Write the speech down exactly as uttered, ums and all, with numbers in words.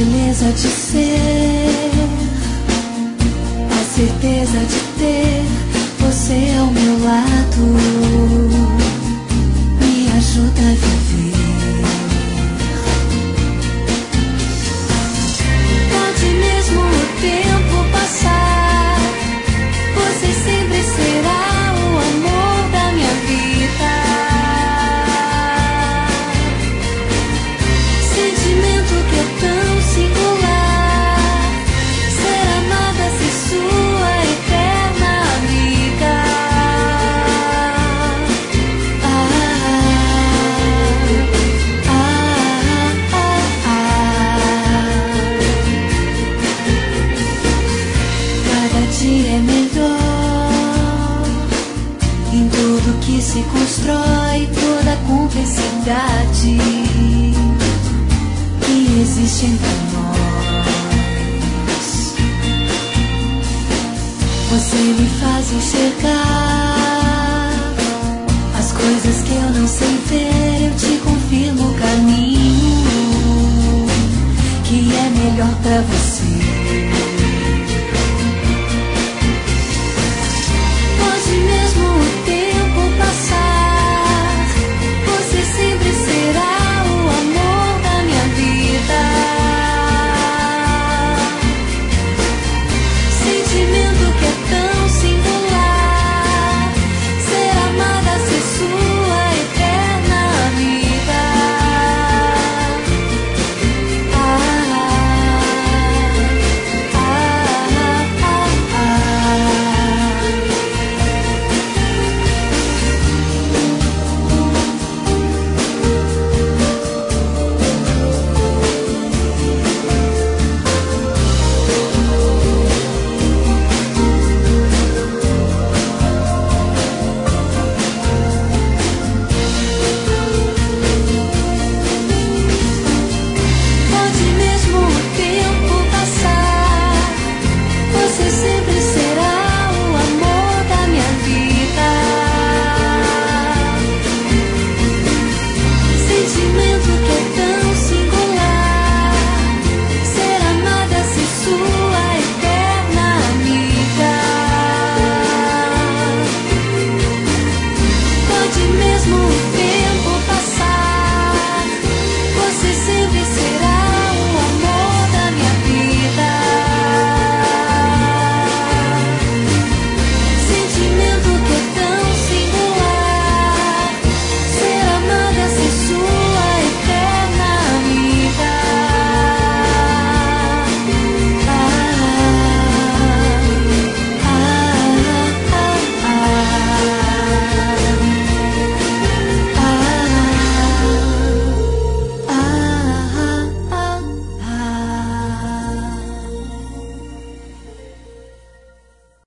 beleza de ser, a certeza de ter você ao meu lado me ajuda a viver. Pode mesmo o tempo passar, você sempre será o amor da minha vida. Sentimento que é tão singular, ser amada, ser sua eterna amiga. Ah, ah, ah, ah. Cada dia é melhor em tudo que se constrói, toda a complexidade que existe entre nós. Você me faz enxergar as coisas que eu não sei ver. Eu te confirmo o caminho que é melhor pra você.